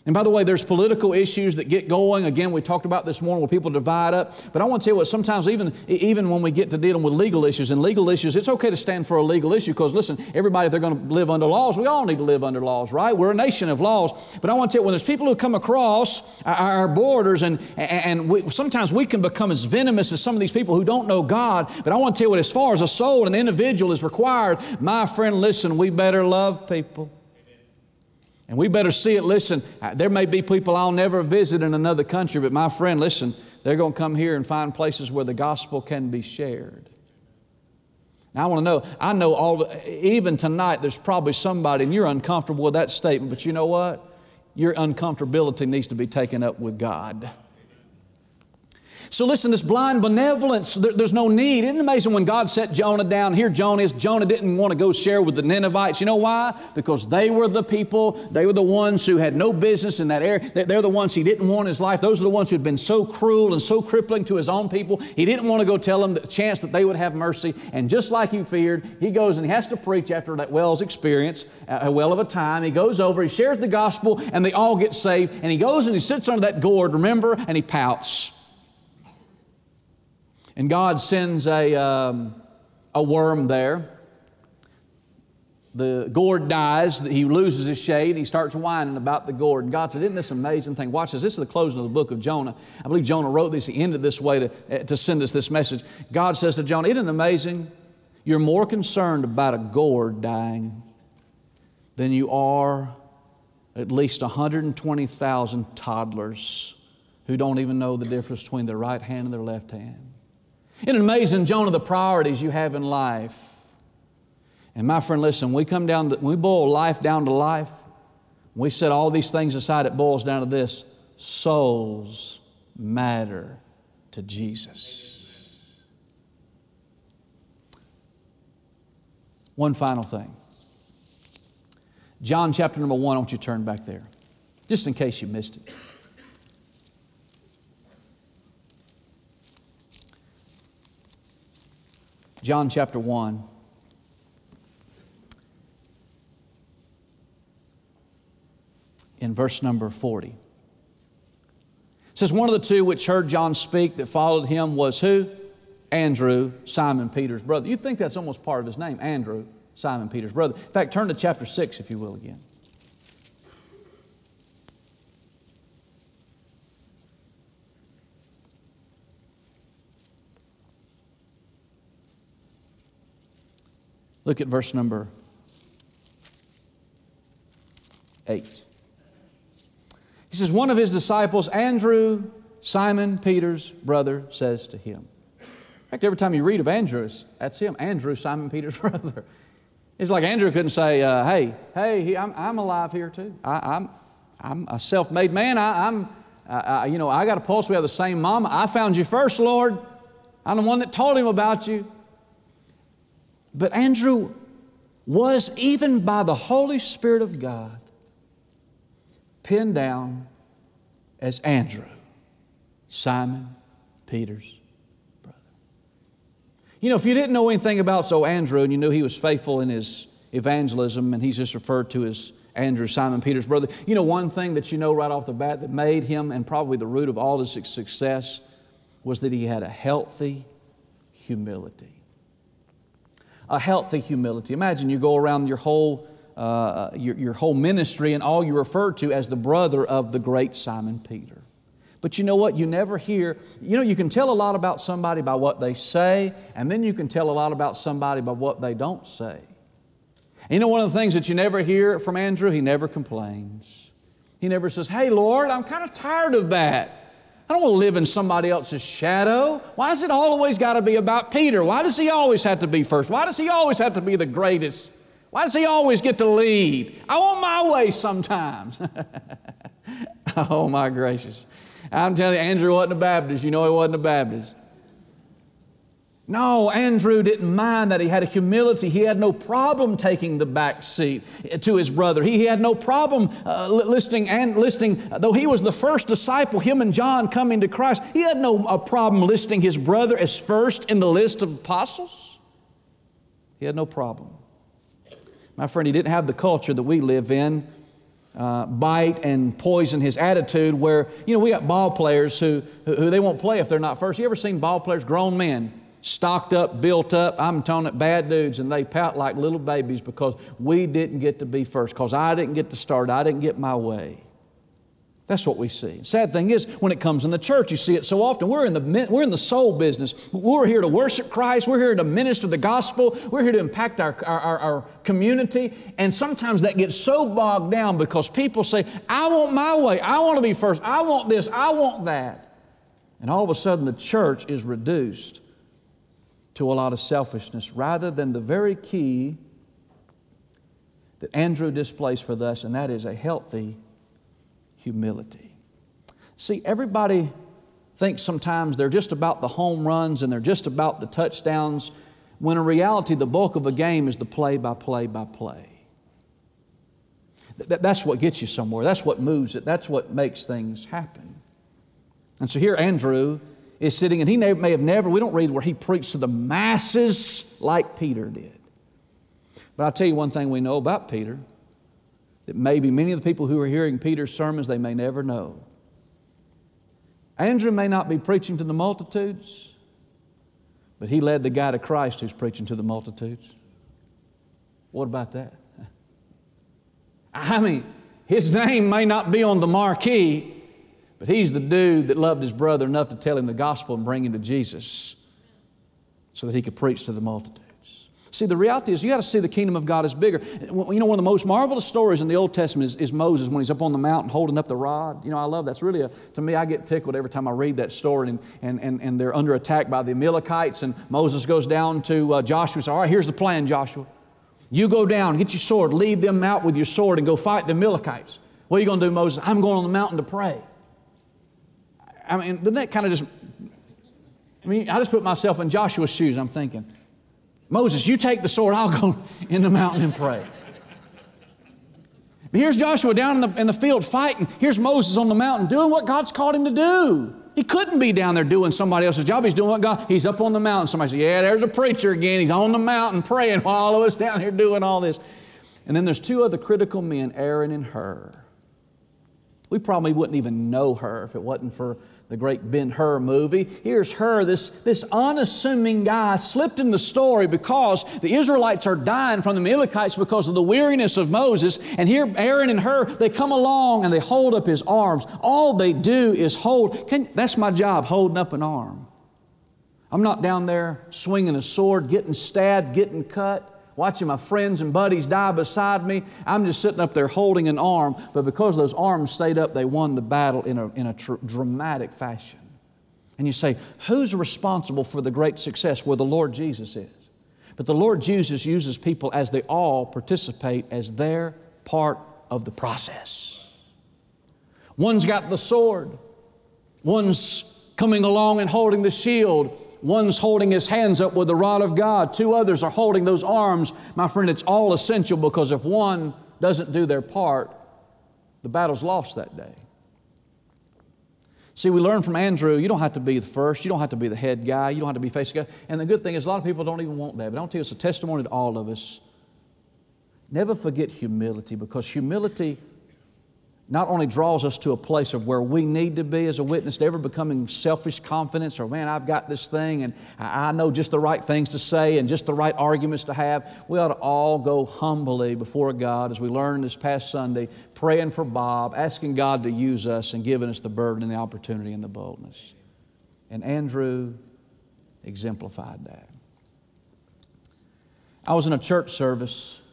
And by the way, there's political issues that get going. Again, we talked about this morning where people divide up. But I want to tell you what, sometimes even, even when we get to dealing with legal issues, and legal issues, it's okay to stand for a legal issue because, listen, everybody, if they're going to live under laws, we all need to live under laws, right? We're a nation of laws. But I want to tell you, when there's people who come across our, our borders, and, and we, sometimes we can become as venomous as some of these people who don't know God. But I want to tell you what, as far as a soul, an individual is required, my friend, listen, we better love people. And we better see it. Listen, there may be people I'll never visit in another country, but my friend, listen, they're going to come here and find places where the gospel can be shared. Now I want to know, I know all, even tonight there's probably somebody, and you're uncomfortable with that statement, but you know what? Your uncomfortability needs to be taken up with God. So listen, this blind benevolence, there, there's no need. Isn't it amazing when God set Jonah down? Here Jonah is. Jonah didn't want to go share with the Ninevites. You know why? Because they were the people, they were the ones who had no business in that area. They're the ones he didn't want in his life. Those are the ones who had been so cruel and so crippling to his own people. He didn't want to go tell them the chance that they would have mercy. And just like he feared, he goes and he has to preach after that well's experience, a well of a time. He goes over, he shares the gospel, and they all get saved. And he goes and he sits under that gourd, remember, and he pouts. And God sends a, um, a worm there. The gourd dies. He loses his shade. He starts whining about the gourd. And God said, isn't this an amazing thing? Watch this. This is the closing of the book of Jonah. I believe Jonah wrote this. He ended this way to, to send us this message. God says to Jonah, isn't it amazing? You're more concerned about a gourd dying than you are at least one hundred twenty thousand toddlers who don't even know the difference between their right hand and their left hand. Isn't it amazing, Jonah, the priorities you have in life? And my friend, listen, we come down, to, when we boil life down to life, when we set all these things aside, it boils down to this: souls matter to Jesus. One final thing. John chapter number one, I want you to turn back there, just in case you missed it. John chapter one. In verse number forty. It says, one of the two which heard John speak that followed him was who? Andrew, Simon Peter's brother. You'd think that's almost part of his name, Andrew, Simon Peter's brother. In fact, turn to chapter six, if you will, again. Look at verse number eight. He says, one of his disciples, Andrew, Simon Peter's brother, says to him. In fact, every time you read of Andrew, that's him, Andrew, Simon Peter's brother. It's like Andrew couldn't say, uh, hey, hey, I'm, I'm alive here too. I, I'm, I'm a self-made man. I, I'm, I, you know, I got a pulse. We have the same mama. I found you first, Lord. I'm the one that told him about you. But Andrew was, even by the Holy Spirit of God, pinned down as Andrew, Simon Peter's brother. You know, if you didn't know anything about so Andrew and you knew he was faithful in his evangelism and he's just referred to as Andrew, Simon Peter's brother, you know one thing that you know right off the bat that made him and probably the root of all his success was that he had a healthy humility. A healthy humility. Imagine you go around your whole uh, your, your whole ministry and all you refer to as the brother of the great Simon Peter. But you know what? You never hear, you know, you can tell a lot about somebody by what they say, and then you can tell a lot about somebody by what they don't say. And you know one of the things that you never hear from Andrew? He never complains. He never says, hey, Lord, I'm kind of tired of that. I don't want to live in somebody else's shadow. Why has it always got to be about Peter? Why does he always have to be first? Why does he always have to be the greatest? Why does he always get to lead? I want my way sometimes. Oh, my gracious. I'm telling you, Andrew wasn't a Baptist. You know he wasn't a Baptist. No, Andrew didn't mind that. He had a humility. He had no problem taking the back seat to his brother. He, he had no problem uh, listing and listing, though he was the first disciple, him and John coming to Christ, he had no uh, problem listing his brother as first in the list of apostles. He had no problem. My friend, he didn't have the culture that we live in, uh, bite and poison his attitude where, you know, we got ball players who, who, who they won't play if they're not first. You ever seen ball players, grown men, stocked up, built up, I'm telling it, bad dudes, and they pout like little babies because we didn't get to be first, because I didn't get to start, I didn't get my way. That's what we see. Sad thing is, when it comes in the church, you see it so often. We're in the we're in the soul business. We're here to worship Christ. We're here to minister the gospel. We're here to impact our, our, our community. And sometimes that gets so bogged down because people say, I want my way. I want to be first. I want this. I want that. And all of a sudden, the church is reduced to a lot of selfishness rather than the very key that Andrew displays for us, and that is a healthy humility. See, everybody thinks sometimes they're just about the home runs and they're just about the touchdowns, when in reality the bulk of a game is the play by play by play. That's what gets you somewhere. That's what moves it. That's what makes things happen. And so here Andrew is sitting, and he may have never, we don't read where he preached to the masses like Peter did. But I'll tell you one thing we know about Peter, that maybe many of the people who are hearing Peter's sermons, they may never know. Andrew may not be preaching to the multitudes, but he led the guy to Christ who's preaching to the multitudes. What about that? I mean, his name may not be on the marquee, but he's the dude that loved his brother enough to tell him the gospel and bring him to Jesus so that he could preach to the multitudes. See, the reality is you got to see the kingdom of God is bigger. You know, one of the most marvelous stories in the Old Testament is, is Moses when he's up on the mountain holding up the rod. You know, I love that. It's really, a, to me, I get tickled every time I read that story. And, and, and, and they're under attack by the Amalekites. And Moses goes down to uh, Joshua and says, all right, here's the plan, Joshua. You go down, get your sword, lead them out with your sword and go fight the Amalekites. What are you going to do, Moses? I'm going on the mountain to pray. I mean, doesn't that kind of just, I mean, I just put myself in Joshua's shoes. I'm thinking, Moses, you take the sword, I'll go in the mountain and pray. But here's Joshua down in the, in the field fighting. Here's Moses on the mountain doing what God's called him to do. He couldn't be down there doing somebody else's job. He's doing what God, he's up on the mountain. Somebody said, yeah, there's a preacher again. He's on the mountain praying while all of us down here doing all this. And then there's two other critical men, Aaron and Hur. We probably wouldn't even know her if it wasn't for the great Ben-Hur movie. Here's Hur, this, this unassuming guy, slipped in the story because the Israelites are dying from the Amalekites because of the weariness of Moses. And here Aaron and Hur, they come along and they hold up his arms. All they do is hold. Can, that's my job, holding up an arm. I'm not down there swinging a sword, getting stabbed, getting cut, watching my friends and buddies die beside me. I'm just sitting up there holding an arm, but because those arms stayed up, they won the battle in a, in a tr- dramatic fashion. And you say, who's responsible for the great success? Well, the Lord Jesus is. But the Lord Jesus uses people as they all participate as their part of the process. One's got the sword. One's coming along and holding the shield. One's holding his hands up with the rod of God. Two others are holding those arms. My friend, it's all essential, because if one doesn't do their part, the battle's lost that day. See, we learn from Andrew, you don't have to be the first. You don't have to be the head guy. You don't have to be face guy. And the good thing is a lot of people don't even want that. But I'll tell you, it's a testimony to all of us. Never forget humility, because humility not only draws us to a place of where we need to be as a witness, never becoming selfish confidence or, man, I've got this thing and I know just the right things to say and just the right arguments to have. We ought to all go humbly before God, as we learned this past Sunday, praying for Bob, asking God to use us and giving us the burden and the opportunity and the boldness. And Andrew exemplified that. I was in a church service.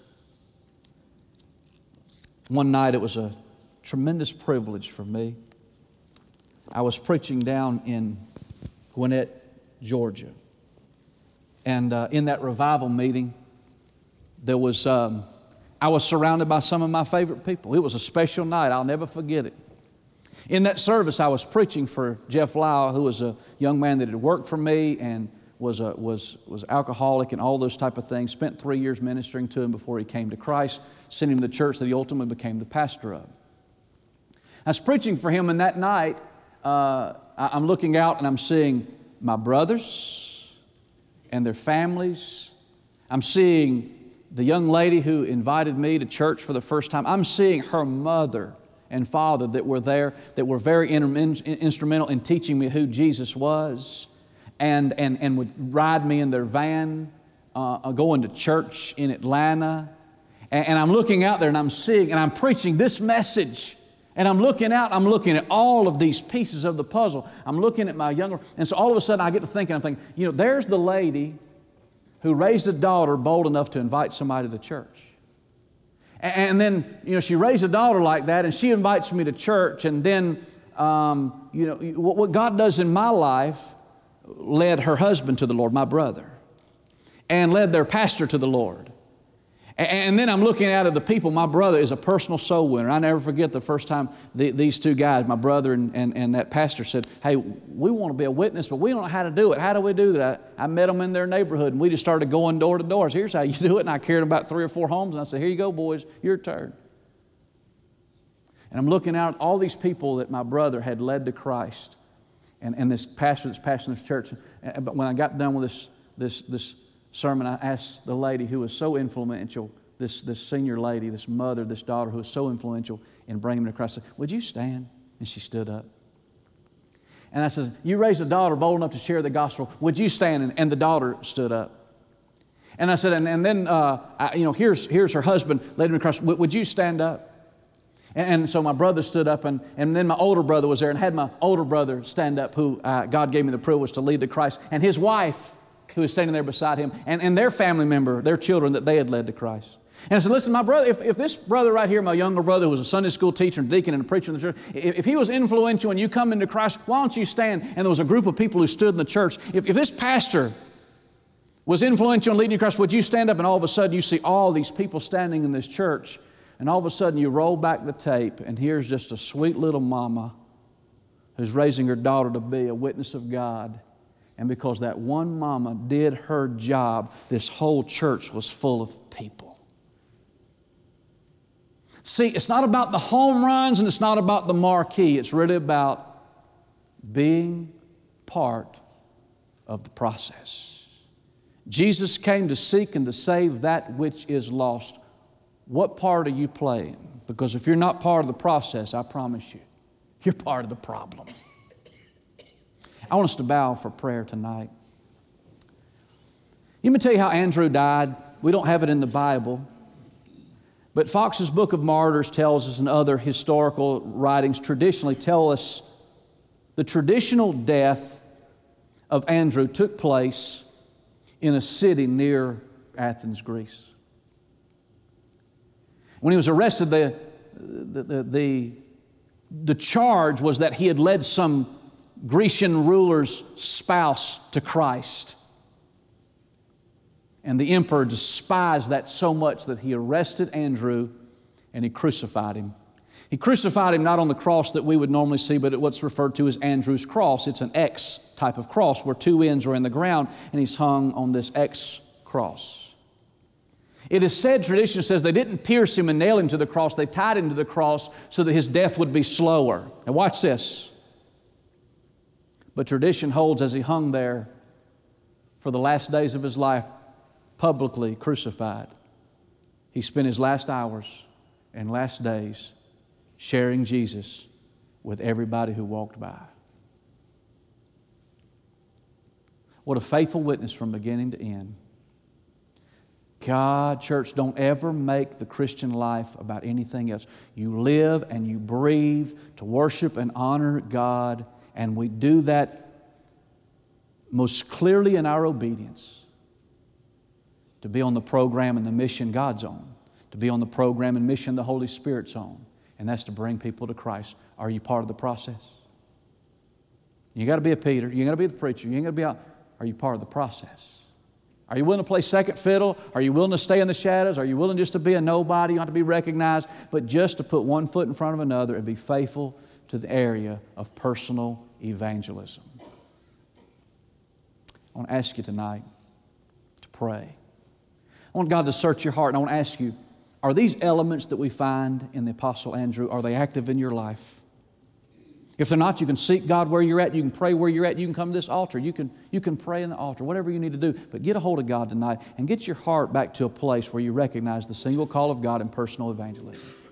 One night, it was a tremendous privilege for me. I was preaching down in Gwinnett, Georgia. And uh, in that revival meeting, there was, um, I was surrounded by some of my favorite people. It was a special night. I'll never forget it. In that service, I was preaching for Jeff Lau, who was a young man that had worked for me and was a, was was alcoholic and all those type of things. Spent three years ministering to him before he came to Christ. Sent him to the church that he ultimately became the pastor of. I was preaching for him, and that night, uh, I'm looking out and I'm seeing my brothers and their families. I'm seeing the young lady who invited me to church for the first time, I'm seeing her mother and father that were there, that were very in, in, instrumental in teaching me who Jesus was, and, and, and would ride me in their van, uh, going to church in Atlanta. And, and I'm looking out there and I'm seeing, and I'm preaching this message. And I'm looking out, I'm looking at all of these pieces of the puzzle. I'm looking at my younger, and so all of a sudden I get to thinking, I'm thinking, you know, there's the lady who raised a daughter bold enough to invite somebody to the church. And then, you know, she raised a daughter like that, and she invites me to church. And then, um, you know, what God does in my life led her husband to the Lord, my brother, and led their pastor to the Lord. And then I'm looking out at the people. My brother is a personal soul winner. I never forget the first time the, these two guys, my brother and, and, and that pastor, said, hey, we want to be a witness, but we don't know how to do it. How do we do that? I, I met them in their neighborhood, and we just started going door to door. So here's how you do it. And I carried them about three or four homes, and I said, here you go, boys, your turn. And I'm looking out at all these people that my brother had led to Christ, and, and this pastor that's pastoring this church. But when I got done with this, this, this sermon, I asked the lady who was so influential, this, this senior lady, this mother, this daughter who was so influential in bringing them to Christ, I said, would you stand? And she stood up. And I said, you raised a daughter bold enough to share the gospel. Would you stand? And, and the daughter stood up. And I said, and, and then, uh, I, you know, here's, here's her husband led me to Christ. Would, would you stand up? And, and so my brother stood up, and, and then my older brother was there, and had my older brother stand up, who uh, God gave me the privilege to lead to Christ, and his wife, who was standing there beside him, and, and their family member, their children that they had led to Christ. And I said, listen, my brother, if, if this brother right here, my younger brother, who was a Sunday school teacher and deacon and a preacher in the church, if, if he was influential and you come into Christ, why don't you stand? And there was a group of people who stood in the church. If, if this pastor was influential in leading you to Christ, would you stand up? And all of a sudden you see all these people standing in this church, and all of a sudden you roll back the tape, and here's just a sweet little mama who's raising her daughter to be a witness of God. And because that one mama did her job, this whole church was full of people. See, it's not about the home runs, and it's not about the marquee. It's really about being part of the process. Jesus came to seek and to save that which is lost. What part are you playing? Because if you're not part of the process, I promise you, you're part of the problem. I want us to bow for prayer tonight. Let me tell you how Andrew died. We don't have it in the Bible. But Fox's Book of Martyrs tells us, and other historical writings traditionally tell us, the traditional death of Andrew took place in a city near Athens, Greece. When he was arrested, the, the, the, the, the charge was that he had led some Grecian ruler's spouse to Christ. And the emperor despised that so much that he arrested Andrew and he crucified him. He crucified him not on the cross that we would normally see, but at what's referred to as Andrew's cross. It's an X type of cross where two ends are in the ground, and he's hung on this X cross. It is said, tradition says, they didn't pierce him and nail him to the cross. They tied him to the cross so that his death would be slower. Now watch this. But tradition holds, as he hung there for the last days of his life, publicly crucified, he spent his last hours and last days sharing Jesus with everybody who walked by. What a faithful witness from beginning to end. God, church, don't ever make the Christian life about anything else. You live and you breathe to worship and honor God, and we do that most clearly in our obedience. To be on the program and the mission God's on. To be on the program and mission the Holy Spirit's on. And that's to bring people to Christ. Are you part of the process? You got to be a Peter. You got to be the preacher. You ain't got to be out. Are you part of the process? Are you willing to play second fiddle? Are you willing to stay in the shadows? Are you willing just to be a nobody? You don't have to be recognized, but just to put one foot in front of another and be faithful to the area of personal evangelism. I want to ask you tonight to pray. I want God to search your heart, and I want to ask you, are these elements that we find in the Apostle Andrew, are they active in your life? If they're not, you can seek God where you're at. You can pray where you're at. You can come to this altar. You can, you can pray in the altar, whatever you need to do. But get a hold of God tonight and get your heart back to a place where you recognize the single call of God in personal evangelism.